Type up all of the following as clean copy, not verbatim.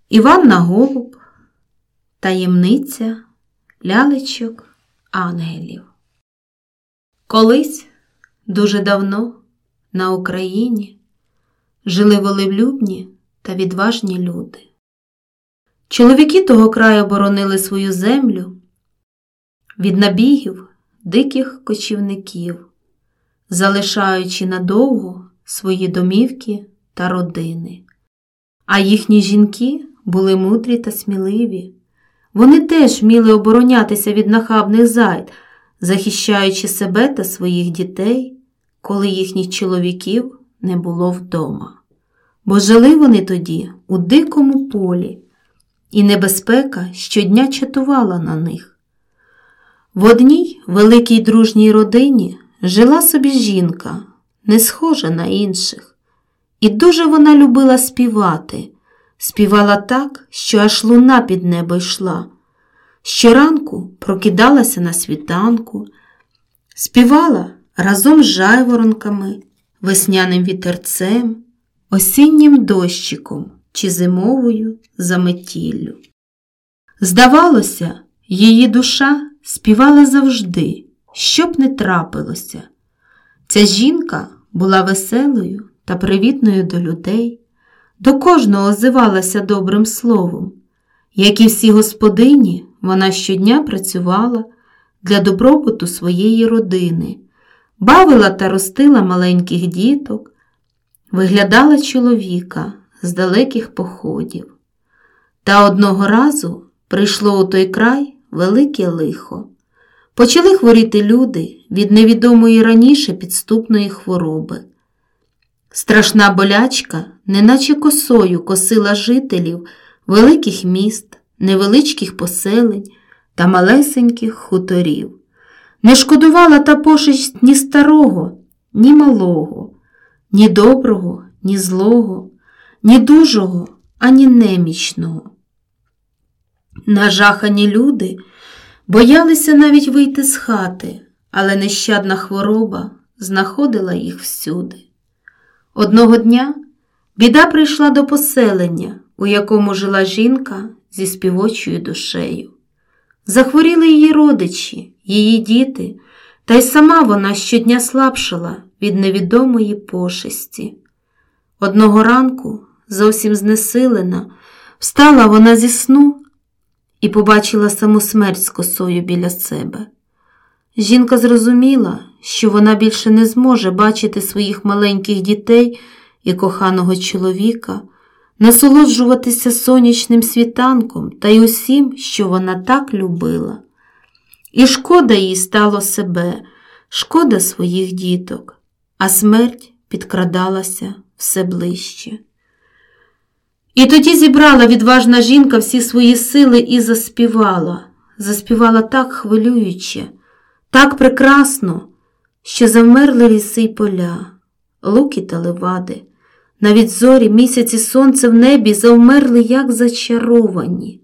Іванна Голуб. Таємниця лялечок ангелів. Колись, дуже давно, на Україні жили волелюбні та відважні люди. Чоловіки того краю боронили свою землю від набігів диких кочівників, залишаючи надовго свої домівки та родини. А їхні жінки були мудрі та сміливі. Вони теж вміли оборонятися від нахабних зайд, захищаючи себе та своїх дітей, коли їхніх чоловіків не було вдома. Бо жили вони тоді у дикому полі, і небезпека щодня чатувала на них. В одній великій дружній родині жила собі жінка, не схожа на інших. І дуже вона любила співати. Співала так, що аж луна під небо йшла. Щоранку прокидалася на світанку, співала разом з жайворонками, весняним вітерцем, осіннім дощиком чи зимовою заметіллю. Здавалося, її душа співала завжди, що б не трапилося. Ця жінка була веселою та привітною до людей, до кожного озивалася добрим словом. Як і всі господині, вона щодня працювала для добробуту своєї родини, бавила та ростила маленьких діток, виглядала чоловіка з далеких походів. Та одного разу прийшло у той край велике лихо. Почали хворіти люди від невідомої раніше підступної хвороби. Страшна болячка, неначе косою, косила жителів великих міст, невеличких поселень та малесеньких хуторів. Не шкодувала та пошесть ні старого, ні малого, ні доброго, ні злого, ні дужого, ані немічного. Нажахані люди боялися навіть вийти з хати, але нещадна хвороба знаходила їх всюди. Одного дня біда прийшла до поселення, у якому жила жінка зі співочою душею. Захворіли її родичі, її діти, та й сама вона щодня слабшала від невідомої пошесті. Одного ранку, зовсім знесилена, встала вона зі сну і побачила саму смерть з косою біля себе. Жінка зрозуміла, що вона більше не зможе бачити своїх маленьких дітей і коханого чоловіка, насолоджуватися сонячним світанком та й усім, що вона так любила. І шкода їй стало себе, шкода своїх діток, а смерть підкрадалася все ближче. І тоді зібрала відважна жінка всі свої сили і заспівала. Заспівала так хвилююче, так прекрасно, що завмерли ліси й поля, луки та левади. Навіть зорі, місяць і сонце в небі завмерли, як зачаровані.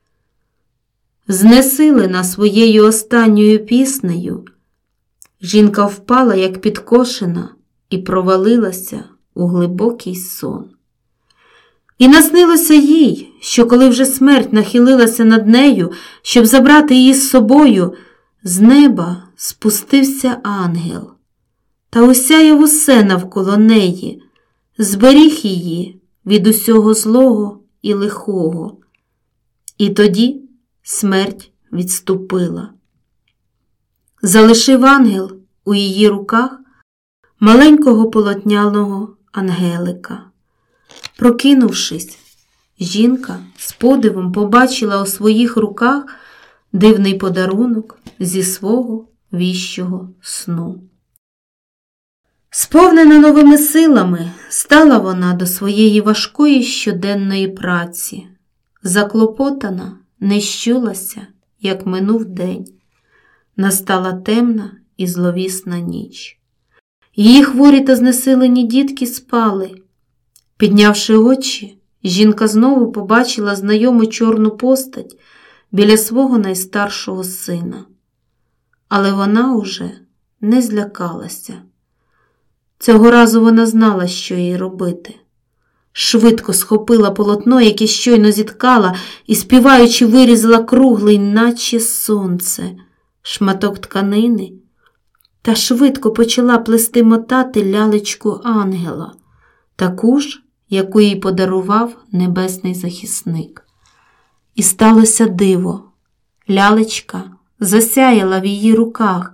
Знесилена своєю останньою піснею, жінка впала, як підкошена, і провалилася у глибокий сон. І наснилося їй, що коли вже смерть нахилилася над нею, щоб забрати її з собою, з неба спустився ангел та осяяв усе навколо неї, зберіг її від усього злого і лихого. І тоді смерть відступила. Залишив ангел у її руках маленького полотняного ангелика. Прокинувшись, жінка з подивом побачила у своїх руках дивний подарунок зі свого віщого сну. Сповнена новими силами, стала вона до своєї важкої щоденної праці. Заклопотана, не щулася, як минув день. Настала темна і зловісна ніч. Її хворі та знесилені дітки спали. Піднявши очі, жінка знову побачила знайому чорну постать біля свого найстаршого сина. Але вона уже не злякалася. Цього разу вона знала, що їй робити. швидко схопила полотно, яке щойно зіткала, і, співаючи, вирізала круглий, наче сонце, шматок тканини, та швидко почала плести мотати лялечку ангела, таку ж, яку їй подарував небесний захисник. І сталося диво. Лялечка засяяла в її руках,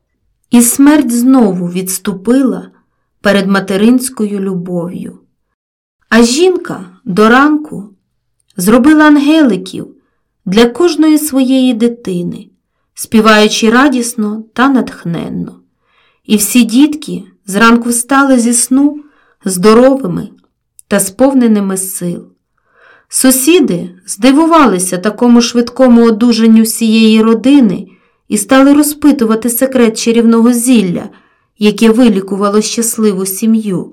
і смерть знову відступила перед материнською любов'ю. А жінка до ранку зробила ангеликів для кожної своєї дитини, співаючи радісно та натхненно. І всі дітки зранку встали зі сну здоровими та сповненими сил. Сусіди здивувалися такому швидкому одужанню всієї родини і стали розпитувати секрет чарівного зілля, яке вилікувало щасливу сім'ю.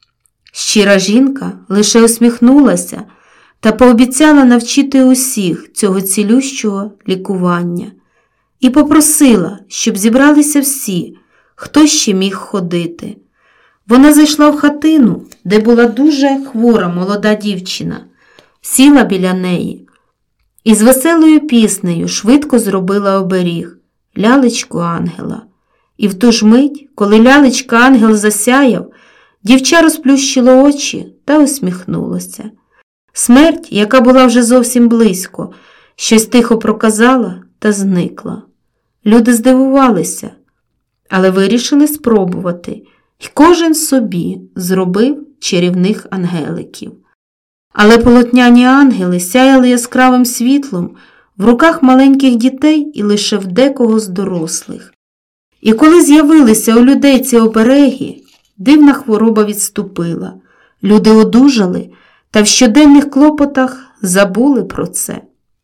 Щира жінка лише усміхнулася та пообіцяла навчити усіх цього цілющого лікування і попросила, щоб зібралися всі, хто ще міг ходити. Вона зайшла в хатину, де була дуже хвора молода дівчина, сіла біля неї і з веселою піснею швидко зробила оберіг – лялечку ангела. І в ту ж мить, коли лялечка ангел засяяв, дівча розплющило очі та усміхнулося. Смерть, яка була вже зовсім близько, щось тихо проказала та зникла. Люди здивувалися, але вирішили спробувати, і кожен собі зробив чарівних ангеликів. Але полотняні ангели сяяли яскравим світлом в руках маленьких дітей і лише в декого з дорослих. І коли з'явилися у людей ці обереги, дивна хвороба відступила, люди одужали та в щоденних клопотах забули про це.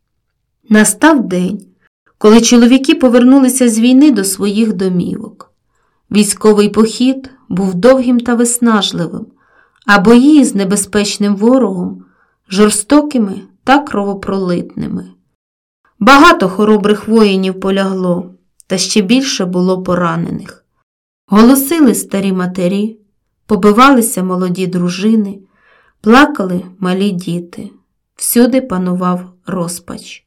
Настав день, коли чоловіки повернулися з війни до своїх домівок. Військовий похід був довгим та виснажливим, а бої з небезпечним ворогом жорстокими та кровопролитними. Багато хоробрих воїнів полягло, та ще більше було поранених. Голосили старі матері, побивалися молоді дружини, плакали малі діти. Всюди панував розпач.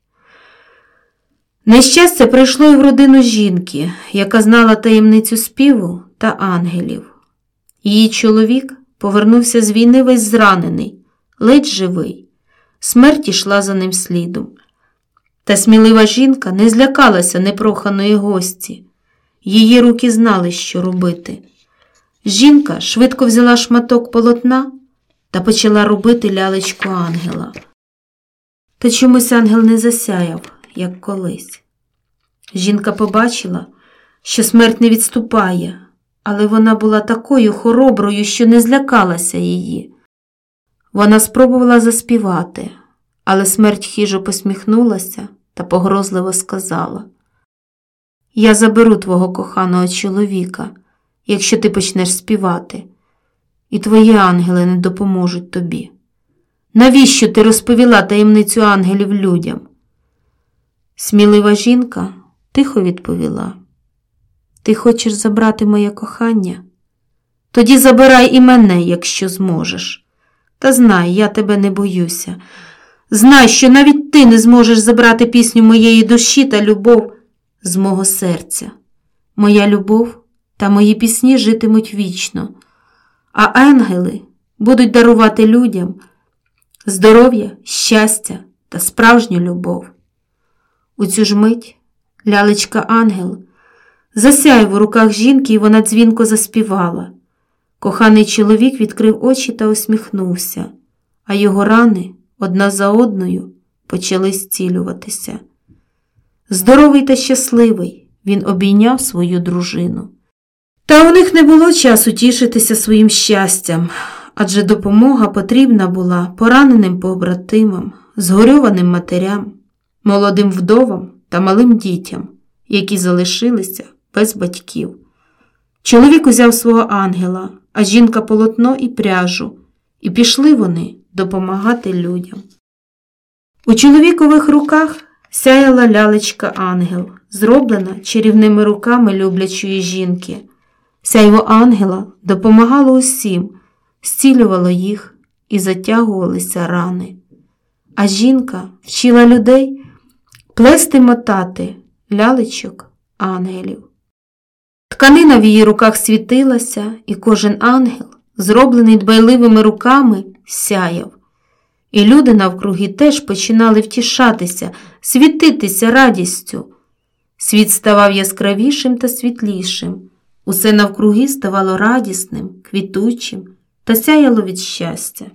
Нещастя прийшло і в родину жінки, яка знала таємницю співу та ангелів. Її чоловік повернувся з війни весь зранений, ледь живий. Смерть ішла за ним слідом. Та смілива жінка не злякалася непроханої гості. Її руки знали, що робити. Жінка швидко взяла шматок полотна та почала робити лялечку ангела. Та чомусь ангел не засяяв, як колись. Жінка побачила, що смерть не відступає, але вона була такою хороброю, що не злякалася її. Вона спробувала заспівати, але смерть хижо посміхнулася та погрозливо сказала: «Я заберу твого коханого чоловіка, якщо ти почнеш співати, і твої ангели не допоможуть тобі. Навіщо ти розповіла таємницю ангелів людям?» Смілива жінка тихо відповіла: «Ти хочеш забрати моє кохання? Тоді забирай і мене, якщо зможеш. Та знай, я тебе не боюся. Знай, що навіть ти не зможеш забрати пісню моєї душі та любов з мого серця. Моя любов та мої пісні житимуть вічно, а ангели будуть дарувати людям здоров'я, щастя та справжню любов». У цю ж мить лялечка-ангел засяяв у руках жінки, і вона дзвінко заспівала. Коханий чоловік відкрив очі та усміхнувся, а його рани одна за одною почали зцілюватися. Здоровий та щасливий він обійняв свою дружину. Та у них не було часу тішитися своїм щастям, адже допомога потрібна була пораненим побратимам, згорьованим матерям, молодим вдовам та малим дітям, які залишилися без батьків. Чоловік узяв свого ангела, а жінка полотно і пряжу, і пішли вони допомагати людям. У чоловікових руках сяяла лялечка-ангел, зроблена чарівними руками люблячої жінки. Сяйво ангела допомагало усім, зцілювало їх і затягувалися рани. А жінка вчила людей плести мотати лялечок ангелів. Тканина в її руках світилася, і кожен ангел, зроблений дбайливими руками, сяяв. І люди навкруги теж починали втішатися, світитися радістю. Світ ставав яскравішим та світлішим. Усе навкруги ставало радісним, квітучим та сяяло від щастя.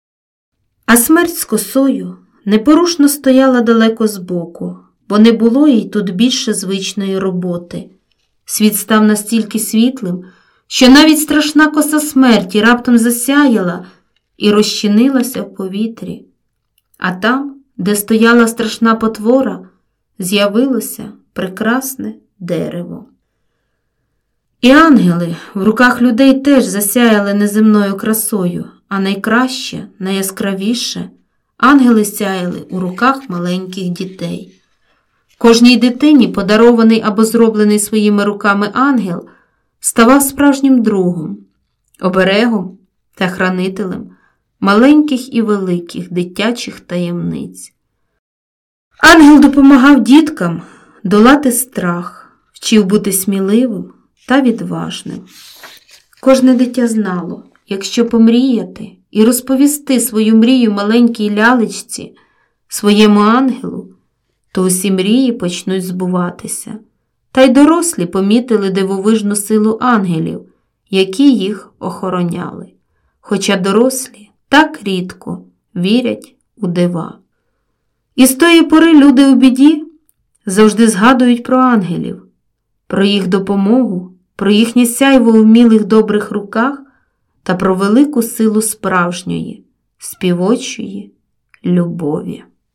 А смерть з косою непорушно стояла далеко збоку, бо не було їй тут більше звичної роботи. Світ став настільки світлим, що навіть страшна коса смерті раптом засяяла і розчинилася в повітрі. А там, де стояла страшна потвора, з'явилося прекрасне дерево. І ангели в руках людей теж засяяли неземною красою, а найкраще, найяскравіше ангели сяяли у руках маленьких дітей. Кожній дитині подарований або зроблений своїми руками ангел ставав справжнім другом, оберегом та хранителем маленьких і великих дитячих таємниць. Ангел допомагав діткам долати страх, вчив бути сміливим та відважним. Кожне дитя знало, якщо помріяти і розповісти свою мрію маленькій лялечці, своєму ангелу, то усі мрії почнуть збуватися. Та й дорослі помітили дивовижну силу ангелів, які їх охороняли. Хоча дорослі так рідко вірять у дива. І з тої пори люди у біді завжди згадують про ангелів, про їх допомогу, про їхнє сяйво у вмілих добрих руках та про велику силу справжньої, співочої любові.